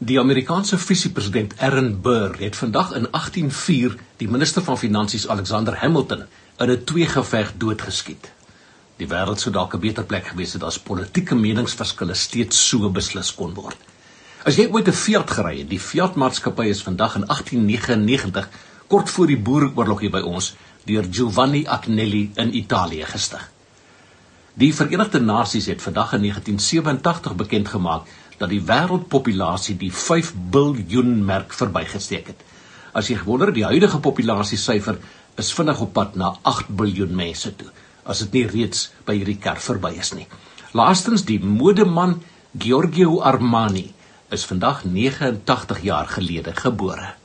Die Amerikaanse visiepresident Aaron Burr het vandag in 1804 die minister van Finansies Alexander Hamilton in 'n tweegeveg doodgeskiet. Die wêreld sou dalk 'n beter plek gewees het as politieke meningsverskille steeds so beslis kon word. As jy ooit 'n Fiat gery het, die Fiat-maatskappy is vandag in 1899, kort voor die Boereoorlog hier by ons, deur Giovanni Agnelli in Italië gestig. Die Verenigde Nasies het vandag in 1987 bekend gemaak dat die wêreldpopulasie die 5 biljoen merk verbygesteek het. As jy gewonder, die huidige populasiesyfer is vinnig op pad na 8 biljoen mense toe, as dit nie reeds by hierdie kerf verby is nie. Laastens, die modeman Giorgio Armani is vandag 89 jaar gelede gebore.